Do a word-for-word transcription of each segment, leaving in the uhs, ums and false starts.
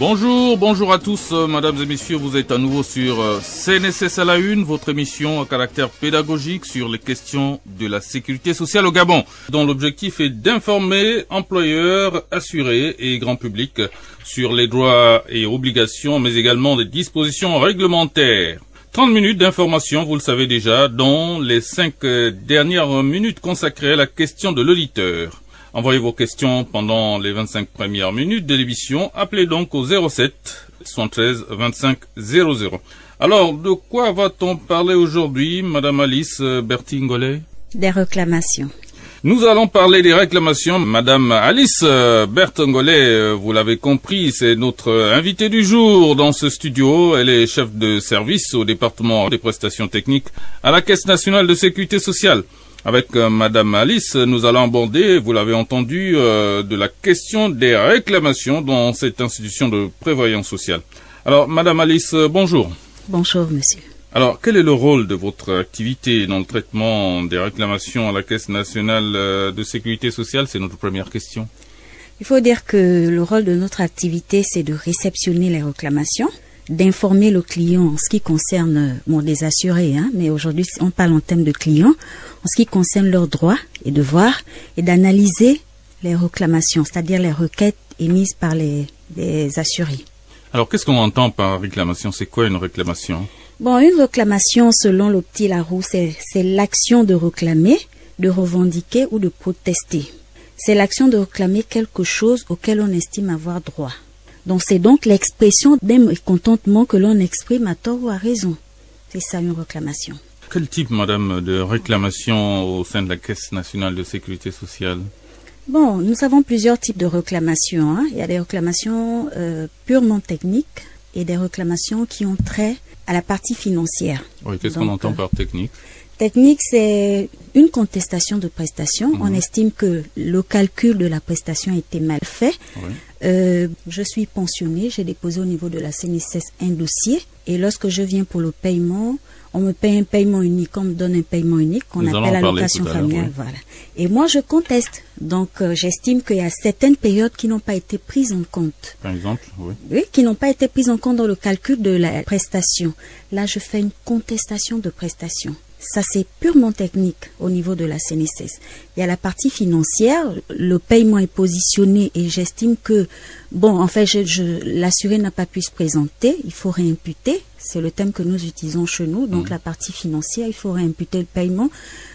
Bonjour, bonjour à tous, euh, mesdames et messieurs, vous êtes à nouveau sur euh, C N S S à la une, votre émission à caractère pédagogique sur les questions de la sécurité sociale au Gabon, dont l'objectif est d'informer employeurs, assurés et grand public sur les droits et obligations, mais également des dispositions réglementaires. trente minutes d'information, vous le savez déjà, dont les cinq euh, dernières minutes consacrées à la question de l'auditeur. Envoyez vos questions pendant les vingt-cinq premières minutes de l'émission. Appelez donc au zéro sept soixante-treize vingt-cinq zéro zéro. Alors, de quoi va-t-on parler aujourd'hui, Madame Alice Bertingollet? Des réclamations. Nous allons parler des réclamations. Madame Alice Bertingollet, vous l'avez compris, c'est notre invitée du jour dans ce studio. Elle est chef de service au département des prestations techniques à la Caisse nationale de sécurité sociale. Avec euh, Madame Alice, nous allons aborder, vous l'avez entendu, euh, de la question des réclamations dans cette institution de prévoyance sociale. Alors, Madame Alice, euh, bonjour. Bonjour, monsieur. Alors, quel est le rôle de votre activité dans le traitement des réclamations à la Caisse nationale euh, de sécurité sociale? C'est notre première question. Il faut dire que le rôle de notre activité, c'est de réceptionner les réclamations, d'informer le client en ce qui concerne, bon, des assurés, hein, mais aujourd'hui, on parle en termes de clients, en ce qui concerne leurs droits et devoirs, et d'analyser les réclamations, c'est-à-dire les requêtes émises par les, les assurés. Alors, qu'est-ce qu'on entend par réclamation? C'est quoi une réclamation? Bon, une réclamation, selon le petit Laroux, c'est, c'est l'action de réclamer, de revendiquer ou de protester. C'est l'action de réclamer quelque chose auquel on estime avoir droit. Donc, c'est donc l'expression d'un mécontentement que l'on exprime à tort ou à raison. C'est ça, une réclamation. Quel type, madame, de réclamation au sein de la Caisse nationale de sécurité sociale? Bon, nous avons plusieurs types de réclamations, hein. Il y a des réclamations euh, purement techniques et des réclamations qui ont trait à la partie financière. Oui, qu'est-ce donc, qu'on entend euh, par technique? Technique, c'est une contestation de prestation. Mmh. On estime que le calcul de la prestation a été mal fait. Oui. Euh, je suis pensionnée, j'ai déposé au niveau de la C N S S un dossier et lorsque je viens pour le paiement, on me paye un paiement unique, on me donne un paiement unique qu'on Nous appelle allocation familiale. Oui. Voilà. Et moi, je conteste. Donc, euh, j'estime qu'il y a certaines périodes qui n'ont pas été prises en compte. Par exemple, oui. Oui, qui n'ont pas été prises en compte dans le calcul de la prestation. Là, je fais une contestation de prestation. Ça, c'est purement technique au niveau de la C N S S. Il y a la partie financière, le paiement est positionné et j'estime que, bon, en fait, je, je, l'assuré n'a pas pu se présenter, il faut réimputer, c'est le thème que nous utilisons chez nous, donc mmh. la partie financière, il faut réimputer le paiement.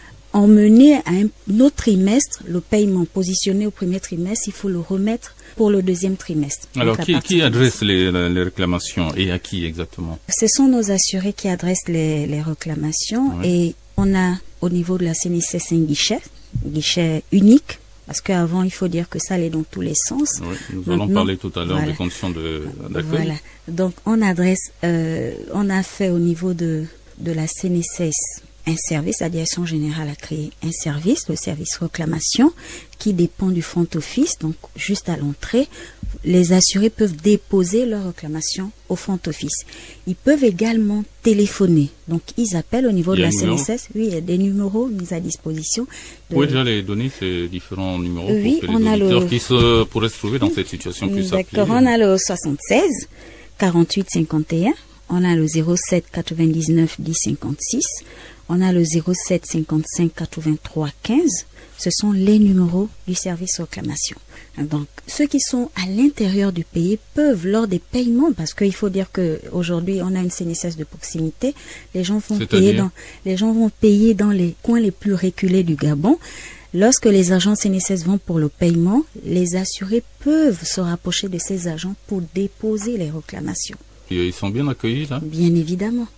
Emmener à un autre trimestre, le paiement positionné au premier trimestre, il faut le remettre pour le deuxième trimestre. Alors, qui, qui adresse les, les réclamations et à qui exactement? Ce sont nos assurés qui adressent les, les réclamations oui. Et on a au niveau de la C N S S un guichet, guichet unique, parce qu'avant, il faut dire que ça allait dans tous les sens. Oui, nous Donc, allons parler tout à l'heure voilà. des conditions de, d'accueil. Voilà. Donc, on adresse, euh, on a fait au niveau de, de la C N S S un service, la direction générale a créé un service, le service réclamation, qui dépend du front office. Donc, juste à l'entrée, les assurés peuvent déposer leur réclamation au front office. Ils peuvent également téléphoner. Donc, ils appellent au niveau de la C N S S. Oui, il y a des numéros mis à disposition. De... Vous pouvez déjà les donner, ces différents numéros oui, pour que on les a auditeurs le... qui se pourraient se trouver dans cette situation plus appelée. D'accord, on a le soixante-seize quarante-huit cinquante et un. On a le zéro sept quatre-vingt-dix-neuf dix cinquante-six. On a le zéro sept cinquante-cinq quatre-vingt-trois quinze. Ce sont les numéros du service réclamation. Donc, ceux qui sont à l'intérieur du pays peuvent, lors des paiements, parce qu'il faut dire qu'aujourd'hui, on a une C N S S de proximité, les gens vont payer dans, les gens vont payer dans les coins les plus reculés du Gabon. Lorsque les agents C N S S vont pour le paiement, les assurés peuvent se rapprocher de ces agents pour déposer les réclamations. Et ils sont bien accueillis, là? Bien évidemment.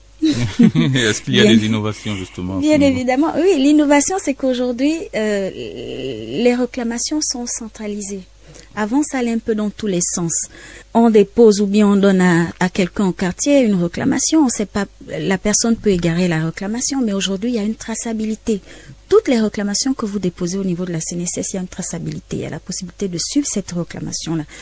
Est-ce qu'il y a bien, des innovations, justement? Bien évidemment. Oui, l'innovation, c'est qu'aujourd'hui, euh, les réclamations sont centralisées. Avant, ça allait un peu dans tous les sens. On dépose ou bien on donne à, à quelqu'un au quartier une réclamation. On sait pas, la personne peut égarer la réclamation, mais aujourd'hui, il y a une traçabilité. Toutes les réclamations que vous déposez au niveau de la C N S S, il y a une traçabilité. Il y a la possibilité de suivre cette réclamation-là.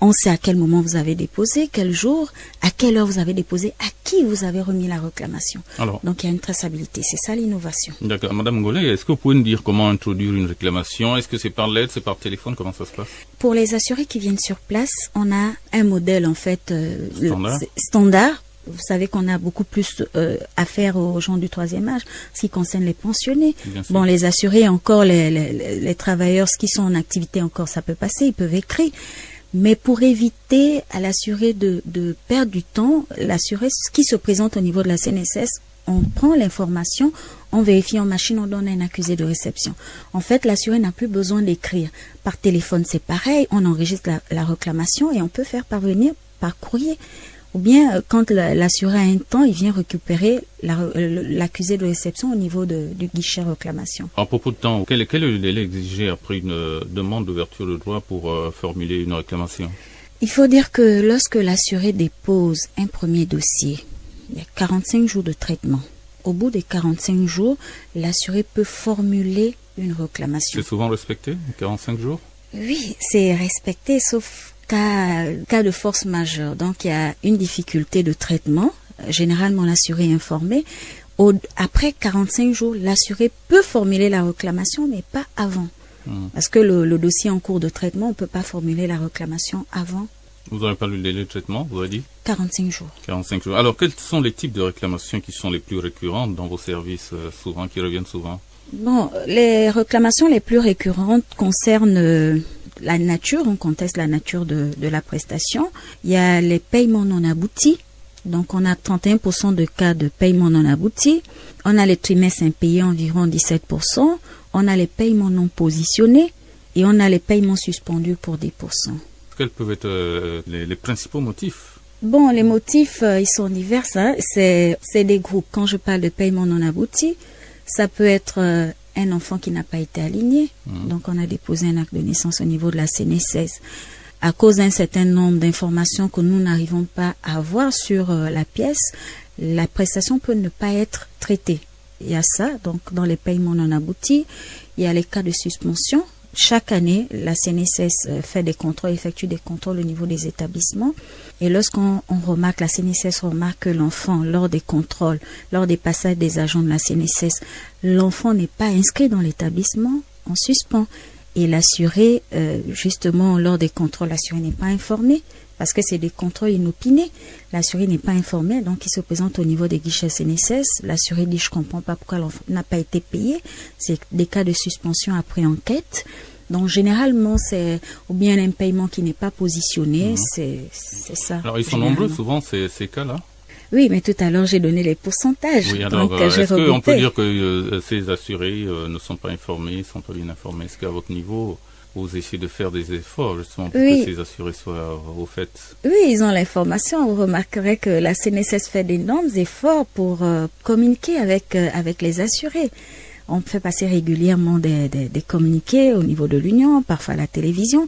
On sait à quel moment vous avez déposé, quel jour, à quelle heure vous avez déposé, à qui vous avez remis la réclamation. Alors, donc il y a une traçabilité, c'est ça l'innovation. D'accord. Madame Ngolé, est-ce que vous pouvez nous dire comment introduire une réclamation? Est-ce que c'est par lettre, c'est par téléphone, comment ça se passe? Pour les assurés qui viennent sur place, on a un modèle en fait euh, standard. standard. Vous savez qu'on a beaucoup plus euh, à faire aux gens du troisième âge, ce qui concerne les pensionnés. Bon, les assurés encore, les, les, les travailleurs qui sont en activité encore, ça peut passer, ils peuvent écrire. Mais pour éviter à l'assuré de, de perdre du temps, l'assuré qui se présente au niveau de la C N S S, on prend l'information, on vérifie en machine, on donne un accusé de réception. En fait, l'assuré n'a plus besoin d'écrire. Par téléphone, c'est pareil, on enregistre la, la réclamation et on peut faire parvenir par courrier. Ou bien, quand l'assuré a un temps, il vient récupérer l'accusé de réception au niveau de, du guichet réclamation. À propos de temps, quel, quel est le délai exigé après une demande d'ouverture de droit pour euh, formuler une réclamation? Il faut dire que lorsque l'assuré dépose un premier dossier, il y a quarante-cinq jours de traitement. Au bout des quarante-cinq jours, l'assuré peut formuler une réclamation. C'est souvent respecté, quarante-cinq jours? Oui, c'est respecté, sauf Cas, cas de force majeure. Donc, il y a une difficulté de traitement. Généralement, l'assuré est informé. Au, après quarante-cinq jours, l'assuré peut formuler la réclamation, mais pas avant. Mmh. Parce que le, le dossier en cours de traitement, on ne peut pas formuler la réclamation avant. Vous n'avez pas le délai de traitement, vous avez dit? quarante-cinq jours. quarante-cinq jours. Alors, quels sont les types de réclamations qui sont les plus récurrentes dans vos services, euh, souvent, qui reviennent souvent? Bon, les réclamations les plus récurrentes concernent euh, la nature, on conteste la nature de, de la prestation. Il y a les paiements non aboutis. Donc, on a trente et un pour cent de cas de paiements non aboutis. On a les trimestres impayés, environ dix-sept pour cent. On a les paiements non positionnés. Et on a les paiements suspendus pour dix pour cent. Quels peuvent être euh, les, les principaux motifs? Bon, les motifs, euh, ils sont divers. Hein. C'est, c'est des groupes. Quand je parle de paiements non aboutis, ça peut être euh, un enfant qui n'a pas été aligné. Mmh. Donc, on a déposé un acte de naissance au niveau de la C N S S. À cause d'un certain nombre d'informations que nous n'arrivons pas à avoir sur euh, la pièce, la prestation peut ne pas être traitée. Il y a ça, donc dans les paiements non aboutis, il y a les cas de suspension. Chaque année, la C N S S fait des contrôles, effectue des contrôles au niveau des établissements. Et lorsqu'on on remarque, la C N S S remarque que l'enfant, lors des contrôles, lors des passages des agents de la C N S S, l'enfant n'est pas inscrit dans l'établissement, on suspend. Et l'assuré, euh, justement, lors des contrôles, l'assuré n'est pas informé, parce que c'est des contrôles inopinés. L'assuré n'est pas informé, donc il se présente au niveau des guichets C N S S. L'assuré dit, je ne comprends pas pourquoi l'enfant n'a pas été payé. C'est des cas de suspension après enquête. Donc, généralement, c'est ou bien un paiement qui n'est pas positionné, mmh. c'est, c'est ça. Alors, ils sont nombreux, souvent, ces, ces cas-là? Oui, mais tout à l'heure, j'ai donné les pourcentages. Oui, alors, donc, euh, est-ce qu'on peut dire que euh, ces assurés euh, ne sont pas informés, ne sont pas bien informés? Est-ce qu'à votre niveau, vous essayez de faire des efforts, justement, pour oui. que ces assurés soient au fait? Oui, ils ont l'information. Vous remarquerez que la C N S S fait d'énormes efforts pour euh, communiquer avec, euh, avec les assurés. On fait passer régulièrement des, des, des communiqués au niveau de l'Union, parfois à la télévision.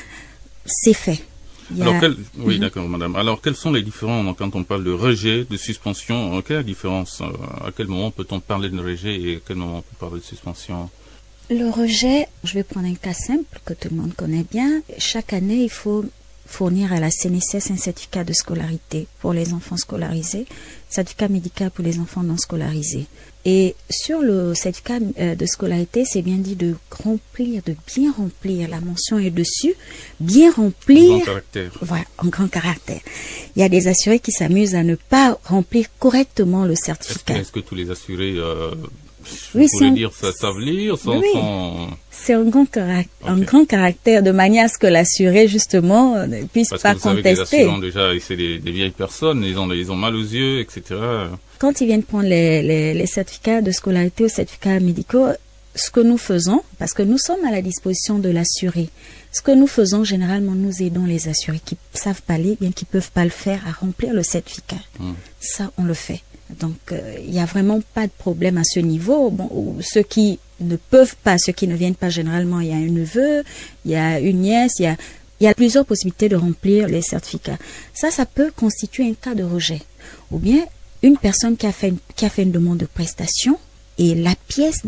C'est fait. Alors, quel... Oui, mm-hmm. d'accord, madame. Alors, quels sont les différents, quand on parle de rejet, de suspension, quelle est la différence? À quel moment peut-on parler de rejet et à quel moment on peut parler de suspension? Le rejet, je vais prendre un cas simple que tout le monde connaît bien. Chaque année, il faut fournir à la C N S S un certificat de scolarité pour les enfants scolarisés, certificat médical pour les enfants non scolarisés. Et sur le certificat de scolarité, c'est bien dit de remplir, de bien remplir. La mention est dessus, bien remplir. En grand caractère. Voilà, en grand caractère. Il y a des assurés qui s'amusent à ne pas remplir correctement le certificat. Est-ce que, est-ce que tous les assurés, euh, oui, vous voulez dire, ça savent lire, sans, oui. sans... C'est un grand caractère, okay. un grand caractère, de manière à ce que l'assuré, justement, ne puisse Parce pas que vous contester. Savez que les assurants, déjà, c'est des, des vieilles personnes, ils ont, ils ont mal aux yeux, et cetera. Quand ils viennent prendre les, les, les certificats de scolarité ou certificats médicaux, ce que nous faisons, parce que nous sommes à la disposition de l'assuré, ce que nous faisons, généralement, nous aidons les assurés qui ne savent pas lire, bien qu'ils ne peuvent pas le faire, à remplir le certificat. Mmh. Ça, on le fait. Donc, il euh, n'y a vraiment pas de problème à ce niveau. Bon, ceux qui ne peuvent pas, ceux qui ne viennent pas généralement, il y a un neveu, il y a une nièce, il y a, il y a plusieurs possibilités de remplir les certificats. Ça, ça peut constituer un cas de rejet. Ou bien, une personne qui a fait une, qui a fait une demande de prestation et la pièce n'est pas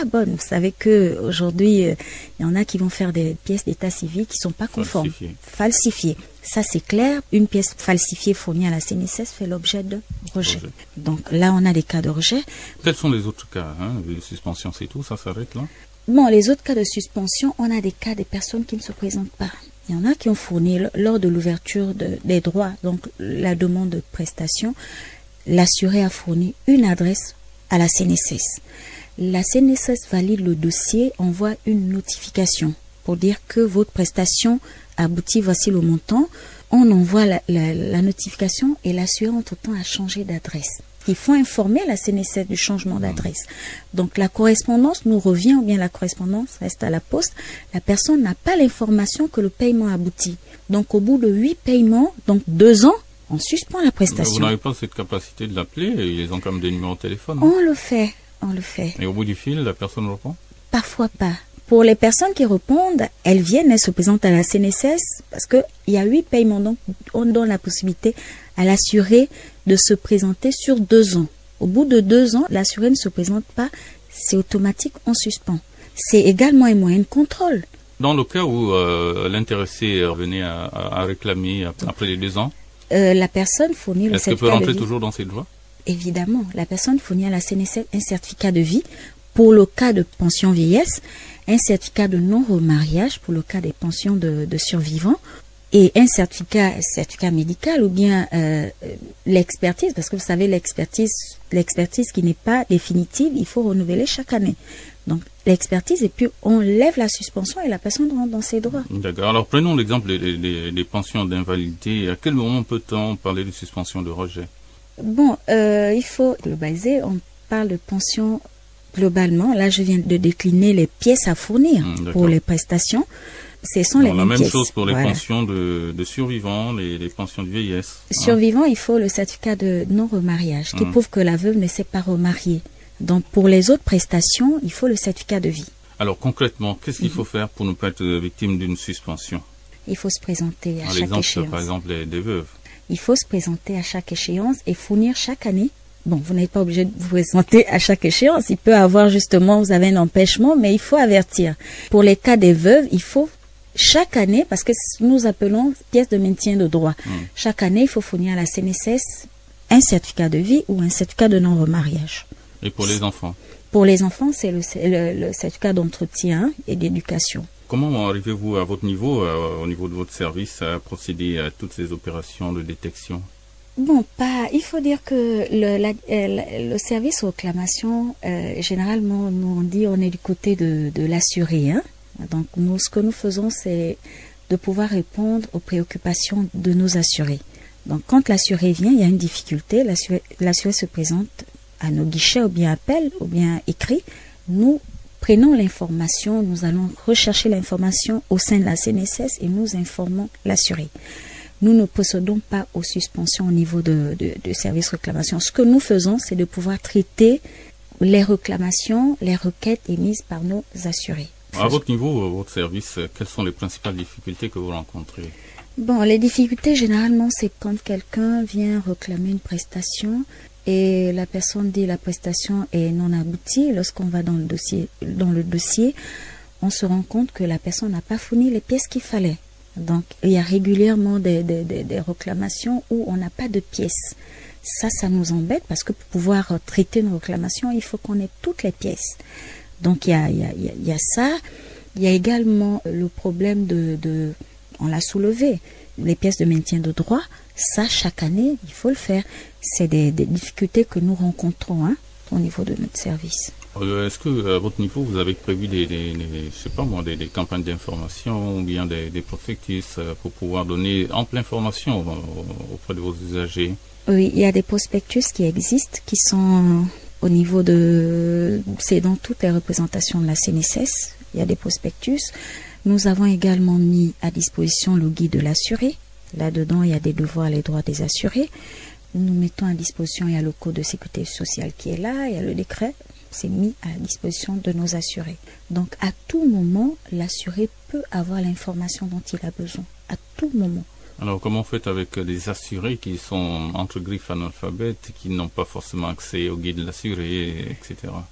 pas bonne. Vous savez que aujourd'hui, il euh, y en a qui vont faire des pièces d'état civil qui sont pas conformes, falsifiées. falsifiées. Ça, c'est clair. Une pièce falsifiée fournie à la C N S S fait l'objet de rejet. rejet. Donc là, on a des cas de rejet. Quels sont les autres cas, hein? Les suspensions, c'est tout, ça s'arrête là? Bon, les autres cas de suspension, on a des cas des personnes qui ne se présentent pas. Il y en a qui ont fourni, lors de l'ouverture de, des droits, donc la demande de prestation, l'assuré a fourni une adresse à la C N S S. La C N S S valide le dossier, envoie une notification pour dire que votre prestation aboutit, voici le montant. On envoie la, la, la notification et l'assuré entre-temps a changé d'adresse. Il faut informer la C N S S du changement d'adresse. Donc la correspondance nous revient ou bien la correspondance reste à la poste. La personne n'a pas l'information que le paiement aboutit. Donc au bout de huit paiements, donc deux ans, on suspend la prestation. Vous n'avez pas cette capacité de l'appeler, ils ont comme des numéros de téléphone. Hein? On le fait, on le fait. Et au bout du fil, la personne répond? Parfois pas. Pour les personnes qui répondent, elles viennent, elles se présentent à la C N S S parce qu'il y a huit paiements, donc on donne la possibilité à l'assuré de se présenter sur deux ans. Au bout de deux ans, l'assuré ne se présente pas, c'est automatique, on suspend. C'est également un moyen de contrôle. Dans le cas où euh, l'intéressé revenait à, à réclamer après les deux ans, euh, la personne fournit le certificat de vie. Est-ce qu'elle peut rentrer toujours dans ses droits? Évidemment, la personne fournit à la C N S S un certificat de vie pour le cas de pension vieillesse, un certificat de non-remariage pour le cas des pensions de, de survivants, et un certificat, certificat médical ou bien euh, l'expertise, parce que vous savez, l'expertise, l'expertise qui n'est pas définitive, il faut renouveler chaque année. Donc l'expertise, et puis on lève la suspension et la personne rentre dans ses droits. D'accord. Alors prenons l'exemple des, des, des pensions d'invalidité. À quel moment peut-on parler de suspension de rejet? Bon, euh, il faut globaliser. On parle de pension globalement. Là, je viens de décliner les pièces à fournir mmh, pour les prestations. Ce sont bon, les la mêmes même pièces. chose pour les voilà. pensions de, de survivants, les, les pensions de vieillesse. Survivants, hein. Il faut le certificat de non-remariage qui mmh. prouve que la veuve ne s'est pas remariée. Donc pour les autres prestations, il faut le certificat de vie. Alors concrètement, qu'est-ce qu'il mmh. faut faire pour ne pas être victime d'une suspension? Il faut se présenter à par chaque exemple, échéance. Par exemple, des, des veuves. Il faut se présenter à chaque échéance et fournir chaque année. Bon, vous n'êtes pas obligé de vous présenter à chaque échéance. Il peut avoir justement, vous avez un empêchement, mais il faut avertir. Pour les cas des veuves, il faut chaque année, parce que nous appelons pièce de maintien de droit. Mmh. Chaque année, il faut fournir à la C N S S un certificat de vie ou un certificat de non-remariage. Et pour les enfants? Pour les enfants, c'est le, le, le certificat d'entretien et d'éducation. Comment arrivez-vous à votre niveau, euh, au niveau de votre service, à procéder à toutes ces opérations de détection? Bon, pas. Il faut dire que le, la, le, le service réclamation, euh, généralement, nous on dit on est du côté de, de l'assuré. Hein? Donc, nous, ce que nous faisons, c'est de pouvoir répondre aux préoccupations de nos assurés. Donc, quand l'assuré vient, il y a une difficulté, l'assuré, l'assuré se présente à nos guichets, ou bien appel, ou bien écrit. Nous prenons l'information, nous allons rechercher l'information au sein de la C N S S et nous informons l'assuré. Nous ne procédons pas aux suspensions au niveau de, de, de service réclamation. Ce que nous faisons, c'est de pouvoir traiter les réclamations, les requêtes émises par nos assurés. À votre niveau, votre service, quelles sont les principales difficultés que vous rencontrez? Bon, les difficultés, généralement, c'est quand quelqu'un vient réclamer une prestation et la personne dit la prestation est non aboutie. Lorsqu'on va dans le dossier, dans le dossier, on se rend compte que la personne n'a pas fourni les pièces qu'il fallait. Donc, il y a régulièrement des, des, des, des réclamations où on n'a pas de pièces. Ça, ça nous embête parce que pour pouvoir traiter nos réclamations, il faut qu'on ait toutes les pièces. Donc, il y a, il y a, il y a ça. Il y a également le problème de, de on l'a soulevé, les pièces de maintien de droit. Ça, chaque année, il faut le faire. C'est des, des difficultés que nous rencontrons hein, au niveau de notre service. Est-ce que à votre niveau, vous avez prévu des, des, des je sais pas moi, des, des campagnes d'information ou bien des, des prospectus pour pouvoir donner ample information auprès de vos usagers? Oui, il y a des prospectus qui existent, qui sont au niveau de... C'est dans toutes les représentations de la C N S S. Il y a des prospectus. Nous avons également mis à disposition le guide de l'assuré. Là-dedans, il y a des devoirs et les droits des assurés. Nous mettons à disposition, il y a le code de sécurité sociale qui est là, il y a le décret. C'est mis à disposition de nos assurés. Donc, à tout moment, l'assuré peut avoir l'information dont il a besoin. À tout moment. Alors, comment faites avec des assurés qui sont entre griffes analphabètes, qui n'ont pas forcément accès au guide de l'assuré, et cetera?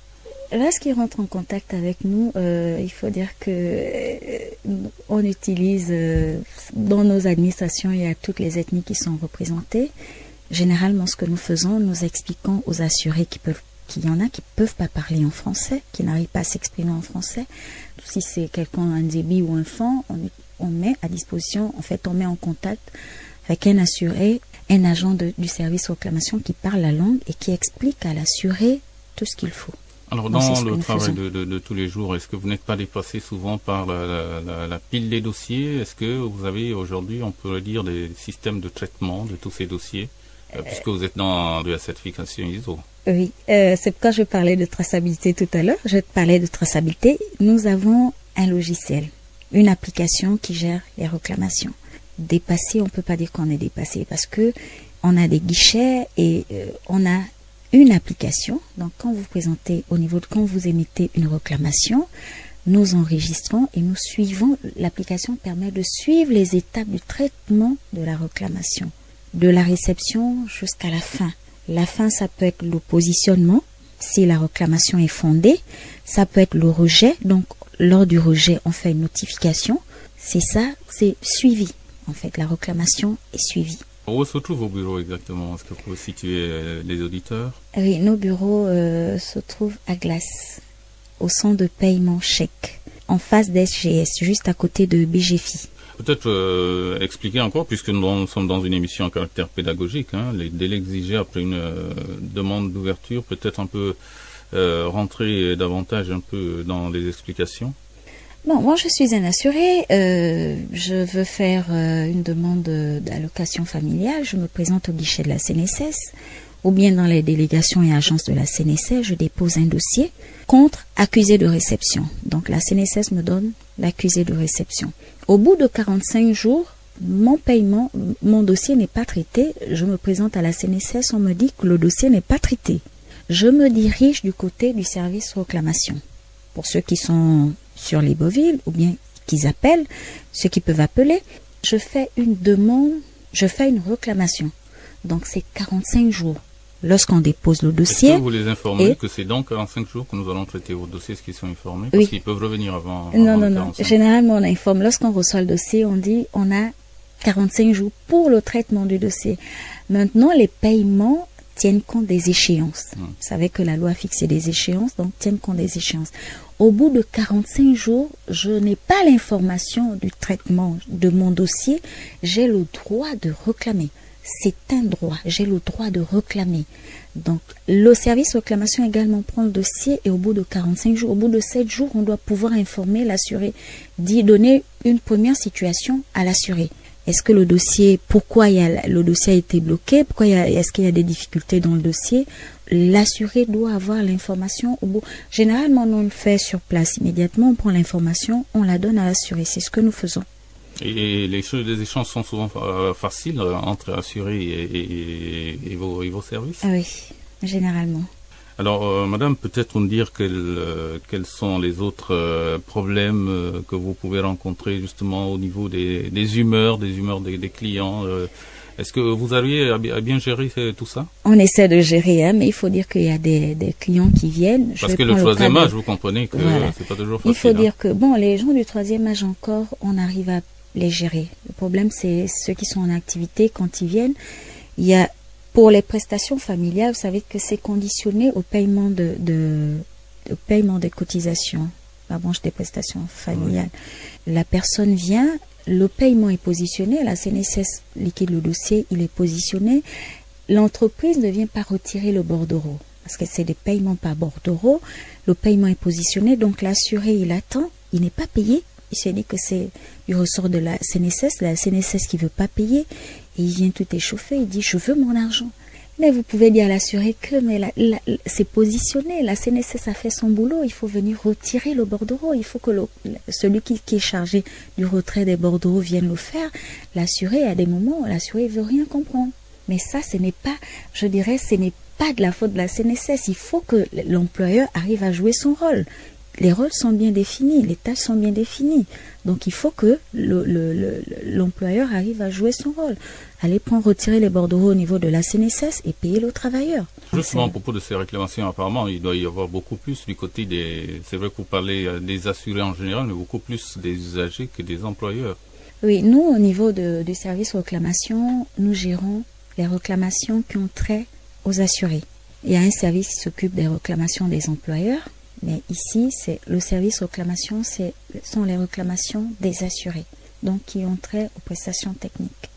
lorsqu'ils rentrent en contact avec nous, euh, il faut dire que euh, on utilise, euh, dans nos administrations, il y a toutes les ethnies qui sont représentées. Généralement, ce que nous faisons, nous expliquons aux assurés qui peuvent, qu'il y en a qui peuvent pas parler en français, qui n'arrivent pas à s'exprimer en français. Si c'est quelqu'un, un débit ou un enfant, on, on met à disposition, en fait, on met en contact avec un assuré, un agent de, du service réclamation qui parle la langue et qui explique à l'assuré tout ce qu'il faut. Alors, dans le travail de, de, de tous les jours, est-ce que vous n'êtes pas dépassé souvent par la, la, la pile des dossiers? Est-ce que vous avez aujourd'hui, on peut dire, des systèmes de traitement de tous ces dossiers, euh, puisque vous êtes dans de la certification I S O? Oui, euh, c'est pourquoi je parlais de traçabilité tout à l'heure. Je parlais de traçabilité. Nous avons un logiciel, une application qui gère les réclamations. Dépassé, on peut pas dire qu'on est dépassé parce que on a des guichets et euh, on a une application. Donc, quand vous présentez au niveau de quand vous émettez une réclamation, nous enregistrons et nous suivons. L'application permet de suivre les étapes du traitement de la réclamation, de la réception jusqu'à la fin. La fin, ça peut être le positionnement, si la réclamation est fondée. Ça peut être le rejet. Donc, lors du rejet, on fait une notification. C'est ça, c'est suivi. En fait, la réclamation est suivie. Où se trouvent vos bureaux exactement? Est-ce que vous pouvez situer euh, les auditeurs? Oui, nos bureaux euh, se trouvent à Glace, au centre de paiement chèque, en face d'S G S, juste à côté de B G F I. Peut-être euh, expliquer encore, puisque nous, nous sommes dans une émission à caractère pédagogique, hein, les délais exigés après une euh, demande d'ouverture, peut-être un peu euh, rentrer davantage un peu dans les explications. Bon, moi je suis un assuré, euh, je veux faire euh, une demande d'allocation familiale, je me présente au guichet de la C N S S ou bien dans les délégations et agences de la C N S S, je dépose un dossier contre accusé de réception. Donc la C N S S me donne l'accusé de réception. Au bout de quarante-cinq jours, mon paiement, mon dossier n'est pas traité, je me présente à la C N S S, on me dit que le dossier n'est pas traité. Je me dirige du côté du service réclamation. Pour ceux qui sont sur les Beauville ou bien qu'ils appellent, ceux qui peuvent appeler, je fais une demande, je fais une réclamation. Donc c'est quarante-cinq jours. Lorsqu'on dépose le dossier. Est-ce que vous les informez et... que c'est dans quarante-cinq jours que nous allons traiter vos dossiers, est-ce qu'ils sont informés? Parce oui. qu'ils peuvent revenir avant. Non, avant non, non. Généralement, on informe. Lorsqu'on reçoit le dossier, on dit on a quarante-cinq jours pour le traitement du dossier. Maintenant, les paiements tiennent compte des échéances. Hum. Vous savez que la loi a fixé des échéances, donc tiennent compte des échéances. Au bout de quarante-cinq jours, je n'ai pas l'information du traitement de mon dossier. J'ai le droit de réclamer. C'est un droit. J'ai le droit de réclamer. Donc, le service réclamation également prend le dossier et au bout de quarante-cinq jours, au bout de sept jours, on doit pouvoir informer l'assuré, d'y donner une première situation à l'assuré. Est-ce que le dossier, pourquoi il y a, le dossier a été bloqué? Pourquoi il y a, est-ce qu'il y a des difficultés dans le dossier? L'assuré doit avoir l'information au bout. Généralement, on le fait sur place immédiatement. On prend l'information, on la donne à l'assuré. C'est ce que nous faisons. Et les, choses, les échanges sont souvent euh, faciles entre assurés et, et, et, vos, et vos services? Ah oui, généralement. Alors, euh, madame, peut-être nous dire quels, euh, quels sont les autres euh, problèmes euh, que vous pouvez rencontrer justement au niveau des, des humeurs, des humeurs des, des clients. Euh, est-ce que vous arrivez à, à bien gérer tout ça? On essaie de gérer, hein, mais il faut dire qu'il y a des, des clients qui viennent. Parce que le troisième âge, de... vous comprenez que voilà. C'est pas toujours facile. Il faut hein. dire que, bon, les gens du troisième âge encore, on arrive à les gérer. Le problème, c'est ceux qui sont en activité, quand ils viennent, il y a... Pour les prestations familiales, vous savez que c'est conditionné au paiement de, de, au paiement des cotisations, la branche des prestations familiales. Oui. La personne vient, le paiement est positionné, la C N S S liquide le dossier, il est positionné. L'entreprise ne vient pas retirer le bordereau, parce que c'est des paiements par bordereau. Le paiement est positionné, donc l'assuré, il attend, il n'est pas payé. Il s'est dit que c'est du ressort de la C N S S, la C N S S qui ne veut pas payer, et il vient tout échauffer, il dit « je veux mon argent ». Mais vous pouvez dire à l'assuré que mais la, la, c'est positionné, la C N S S a fait son boulot, il faut venir retirer le bordereau, il faut que le, celui qui, qui est chargé du retrait des bordereaux vienne le faire. L'assuré, à des moments, l'assuré ne veut rien comprendre. Mais ça, ce n'est pas, je dirais, ce n'est pas de la faute de la C N S S, il faut que l'employeur arrive à jouer son rôle. les rôles sont bien définis, les tâches sont bien définies. Donc il faut que le, le, le, l'employeur arrive à jouer son rôle. Aller prendre, retirer les bordereaux au niveau de la C N S S et payer le travailleur. Justement, à propos de ces réclamations, apparemment, il doit y avoir beaucoup plus du côté des... C'est vrai que vous parlez des assurés en général, mais beaucoup plus des usagers que des employeurs. Oui, nous, au niveau de, du service réclamation, nous gérons les réclamations qui ont trait aux assurés. Il y a un service qui s'occupe des réclamations des employeurs, mais ici, c'est le service réclamation, c'est sont les réclamations des assurés, donc qui ont trait aux prestations techniques.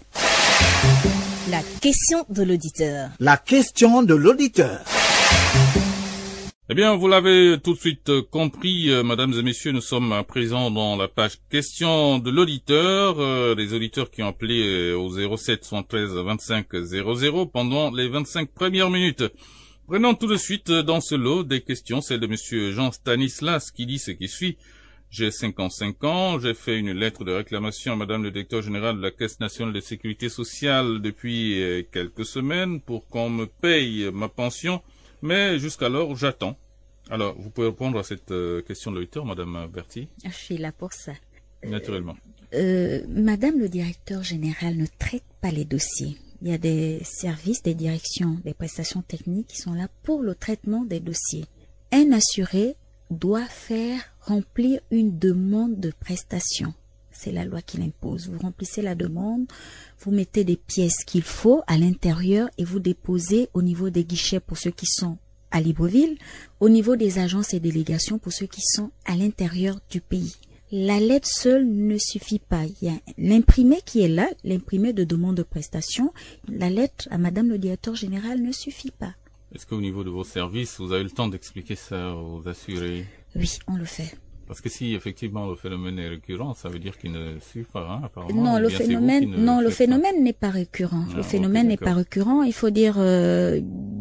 La question de l'auditeur. La question de l'auditeur. Eh bien, vous l'avez tout de suite compris, euh, mesdames et messieurs, nous sommes à présent dans la page question de l'auditeur, euh, les auditeurs qui ont appelé euh, au zéro sept soixante-treize vingt-cinq zéro zéro pendant les vingt-cinq premières minutes. Prenons tout de suite dans ce lot des questions, celle de monsieur Jean Stanislas qui dit ce qui suit. J'ai cinquante-cinq ans, j'ai fait une lettre de réclamation à madame le directeur général de la Caisse nationale de sécurité sociale depuis euh, quelques semaines pour qu'on me paye ma pension, mais jusqu'alors j'attends. Alors, vous pouvez répondre à cette euh, question de l'auditeur, madame Berti? Je suis là pour ça. Naturellement. Euh, madame le directeur général ne traite pas les dossiers. Il y a des services, des directions, des prestations techniques qui sont là pour le traitement des dossiers. Un assuré doit faire remplir une demande de prestation. C'est la loi qui l'impose. Vous remplissez la demande, vous mettez des pièces qu'il faut à l'intérieur et vous déposez au niveau des guichets pour ceux qui sont à Libreville, au niveau des agences et délégations pour ceux qui sont à l'intérieur du pays. La lettre seule ne suffit pas. Il y a l'imprimé qui est là, l'imprimé de demande de prestation. La lettre à madame le directeur général ne suffit pas. Est-ce qu'au niveau de vos services, vous avez le temps d'expliquer ça aux assurés? Oui, on le fait. Parce que si effectivement le phénomène est récurrent, ça veut dire qu'il ne suffit pas, hein, apparemment. Non, le phénomène, non, le phénomène n'est pas récurrent. Ah, le phénomène okay, n'est pas récurrent. Il faut dire euh,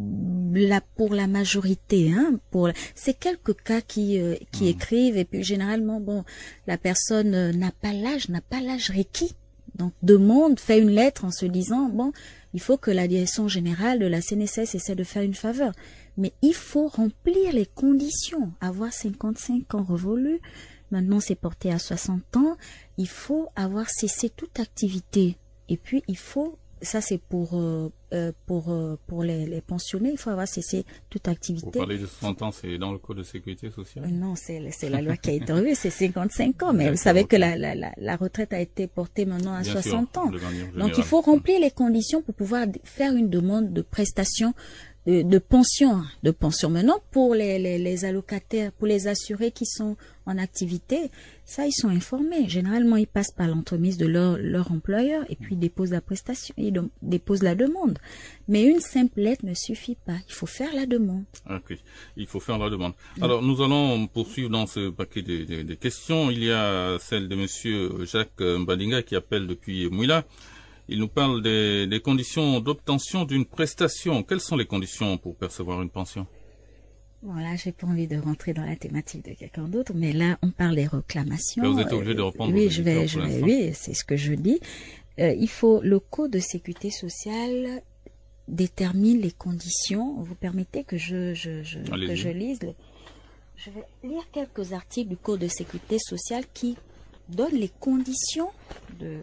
la pour la majorité, hein. Pour c'est quelques cas qui euh, qui mmh. écrivent et puis généralement bon, la personne euh, n'a pas l'âge, n'a pas l'âge requis. Donc demande, fait une lettre en se disant bon, il faut que la direction générale de la C N S S essaie de faire une faveur. Mais il faut remplir les conditions. Avoir cinquante-cinq ans révolus, maintenant c'est porté à soixante ans, il faut avoir cessé toute activité. Et puis il faut, ça c'est pour euh, pour euh, pour les, les pensionnés, il faut avoir cessé toute activité. Vous parlez de soixante ans, c'est dans le code de sécurité sociale? Non, c'est c'est la loi qui a été revue, c'est cinquante-cinq ans. Mais vous savez que la, la, la, la retraite a été portée maintenant à Bien soixante sûr, ans. Donc il faut remplir les conditions pour pouvoir faire une demande de prestation de, de pension, de pension maintenant pour les, les, les allocataires, pour les assurés qui sont en activité. Ça, ils sont informés. Généralement, ils passent par l'entremise de leur, leur employeur et puis ils déposent la prestation, ils de, déposent la demande. Mais une simple lettre ne suffit pas. Il faut faire la demande. Ok, il faut faire la demande. Alors, nous allons poursuivre dans ce paquet de, de, de questions. Il y a celle de monsieur Jacques Mbadinga qui appelle depuis Mouila. Il nous parle des, des conditions d'obtention d'une prestation. Quelles sont les conditions pour percevoir une pension? Bon, là, j'ai pas envie de rentrer dans la thématique de quelqu'un d'autre, mais là, on parle des réclamations. Là, vous êtes obligé de répondre. Oui, je vais, je vais, oui, c'est ce que je dis. Euh, il faut, le Code de sécurité sociale détermine les conditions. Vous permettez que je, je, je que je lise. Le... Je vais lire quelques articles du Code de sécurité sociale qui donnent les conditions de,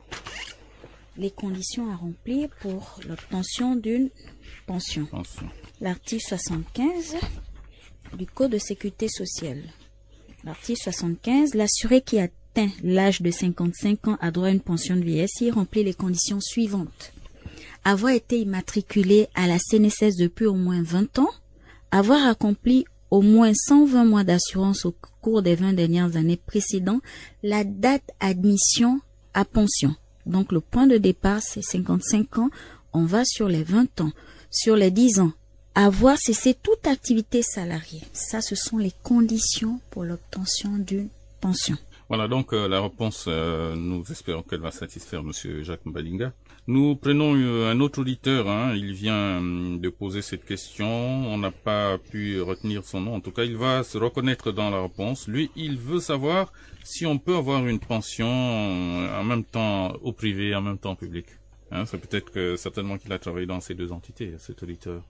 les conditions à remplir pour l'obtention d'une pension. pension. L'article soixante-quinze du Code de sécurité sociale. L'article soixante-quinze, l'assuré qui atteint l'âge de cinquante-cinq ans a droit à une pension de vieillesse s'il remplit les conditions suivantes. Avoir été immatriculé à la C N S S depuis au moins vingt ans, avoir accompli au moins cent vingt mois d'assurance au cours des vingt dernières années précédant la date d'admission à pension. Donc le point de départ, c'est cinquante-cinq ans, on va sur les vingt ans. Sur les dix ans, avoir cessé toute activité salariée. Ça, ce sont les conditions pour l'obtention d'une pension. Voilà, donc euh, la réponse, euh, nous espérons qu'elle va satisfaire monsieur Jacques Mbalinga. Nous prenons euh, un autre auditeur, hein, il vient euh, de poser cette question, on n'a pas pu retenir son nom, en tout cas il va se reconnaître dans la réponse. Lui, il veut savoir si on peut avoir une pension euh, en même temps au privé, en même temps au public. Hein, c'est peut-être que certainement qu'il a travaillé dans ces deux entités, cet auditeur.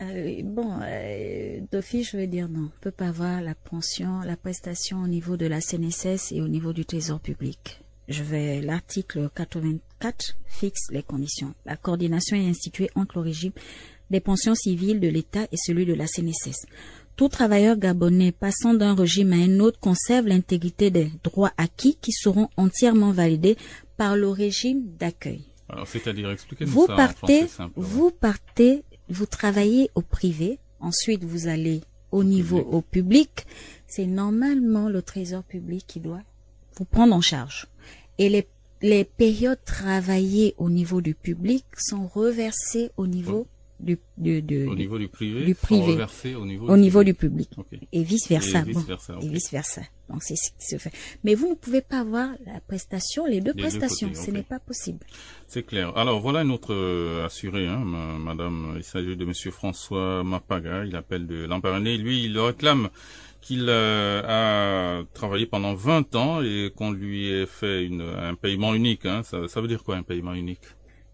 Euh, bon, euh, d'office, je vais dire non. On peut pas avoir la pension, la prestation au niveau de la C N S S et au niveau du Trésor public. Je vais, l'article quatre-vingt-quatre fixe les conditions. La coordination est instituée entre le régime des pensions civiles de l'État et celui de la C N S S. Tout travailleur gabonais passant d'un régime à un autre conserve l'intégrité des droits acquis qui seront entièrement validés par le régime d'accueil. Alors, c'est-à-dire, expliquez-nous vous ça partez, en français simple. Vous partez, vous travaillez au privé, ensuite vous allez au niveau, public. au public. C'est normalement le Trésor public qui doit vous prendre en charge. Et les, les périodes travaillées au niveau du public sont reversées au niveau du, du, du, au niveau du privé, du privé. Sont reversées au niveau, au du, niveau public. du public. Okay. Et vice versa. Et vice bon, versa. Okay. Et vice versa. Donc c'est ce qui se fait. Mais vous ne pouvez pas avoir la prestation, les deux les prestations. Deux côtés, ce okay. n'est pas possible. C'est clair. Alors voilà notre euh, assuré, hein, ma, madame, il s'agit de monsieur François Mapaga, il appelle de Lambaréné. Lui, il réclame qu'il euh, a travaillé pendant vingt ans et qu'on lui ait fait une, un paiement unique. Hein. Ça, ça veut dire quoi un paiement unique?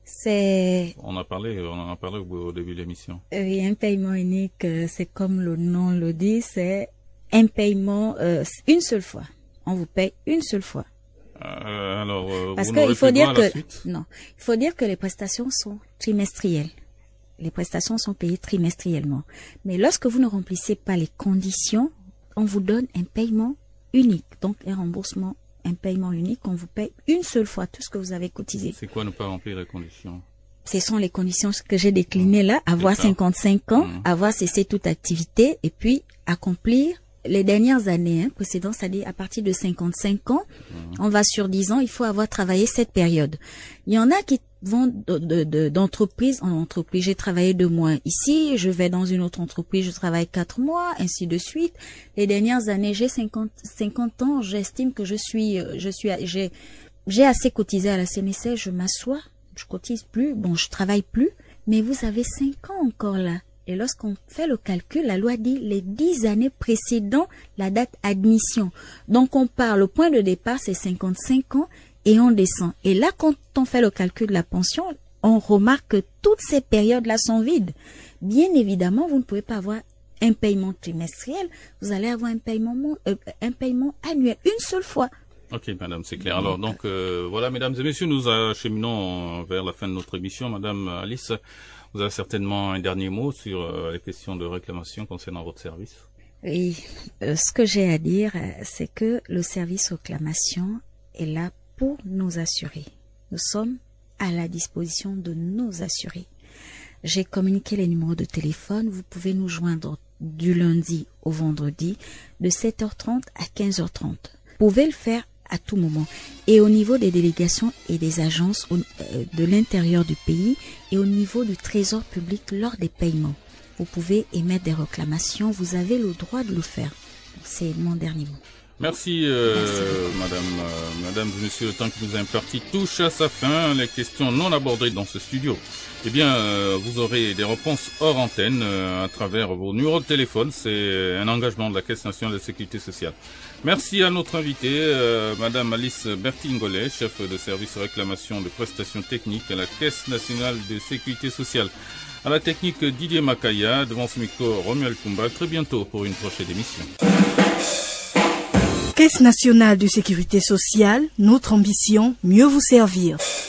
C'est. On a parlé, on en a parlé au, au début de l'émission. Oui, un paiement unique, c'est comme le nom le dit, c'est un paiement euh, une seule fois. On vous paye une seule fois. Euh, alors, euh, parce vous qu'il faut dire que suite non, il faut dire que les prestations sont trimestrielles. Les prestations sont payées trimestriellement. Mais lorsque vous ne remplissez pas les conditions, on vous donne un paiement unique, donc un remboursement. Un paiement unique, on vous paye une seule fois tout ce que vous avez cotisé. C'est quoi ne pas remplir les conditions? Ce sont les conditions que j'ai déclinées là, avoir cinquante-cinq ans, mmh. avoir cessé toute activité et puis accomplir les dernières années hein, précédentes, c'est-à-dire à partir de cinquante-cinq ans, mmh. on va sur dix ans, il faut avoir travaillé cette période. Il y en a qui vont de, de, de, d'entreprise en entreprise. J'ai travaillé deux mois ici, je vais dans une autre entreprise, je travaille quatre mois, ainsi de suite. Les dernières années, j'ai cinquante, cinquante ans, j'estime que je suis, je suis, j'ai, j'ai assez cotisé à la C N S S, je m'assois, je cotise plus, bon, je travaille plus, mais vous avez cinq ans encore là. Et lorsqu'on fait le calcul, la loi dit les dix années précédant la date admission. Donc on part, le point de départ c'est cinquante-cinq ans et on descend. Et là, quand on fait le calcul de la pension, on remarque que toutes ces périodes-là sont vides. Bien évidemment, vous ne pouvez pas avoir un paiement trimestriel, vous allez avoir un paiement, euh, un paiement annuel, une seule fois. Ok, madame, c'est clair. Alors, donc, euh, voilà, mesdames et messieurs, nous acheminons vers la fin de notre émission. Madame Alice, vous avez certainement un dernier mot sur euh, les questions de réclamation concernant votre service. Oui, euh, ce que j'ai à dire, c'est que le service réclamation est là pour nous assurer. Nous sommes à la disposition de nos assurés. J'ai communiqué les numéros de téléphone. Vous pouvez nous joindre du lundi au vendredi de sept heures trente à quinze heures trente. Vous pouvez le faire à tout moment. Et au niveau des délégations et des agences au, euh, de l'intérieur du pays et au niveau du trésor public lors des paiements, vous pouvez émettre des réclamations. Vous avez le droit de le faire. C'est mon dernier mot. Merci, euh, Merci. Madame, euh, Madame et Monsieur, le temps qui nous a imparti touche à sa fin. Les questions non abordées dans ce studio, eh bien, euh, vous aurez des réponses hors antenne euh, à travers vos numéros de téléphone. C'est un engagement de la Caisse nationale de sécurité sociale. Merci à notre invitée, euh, Madame Alice Bertingolet, chef de service réclamation de prestations techniques à la Caisse nationale de sécurité sociale. À la technique, Didier Makaya, devant ce micro, Romuald Kumba. Très bientôt pour une prochaine émission. Caisse nationale de sécurité sociale, notre ambition, mieux vous servir.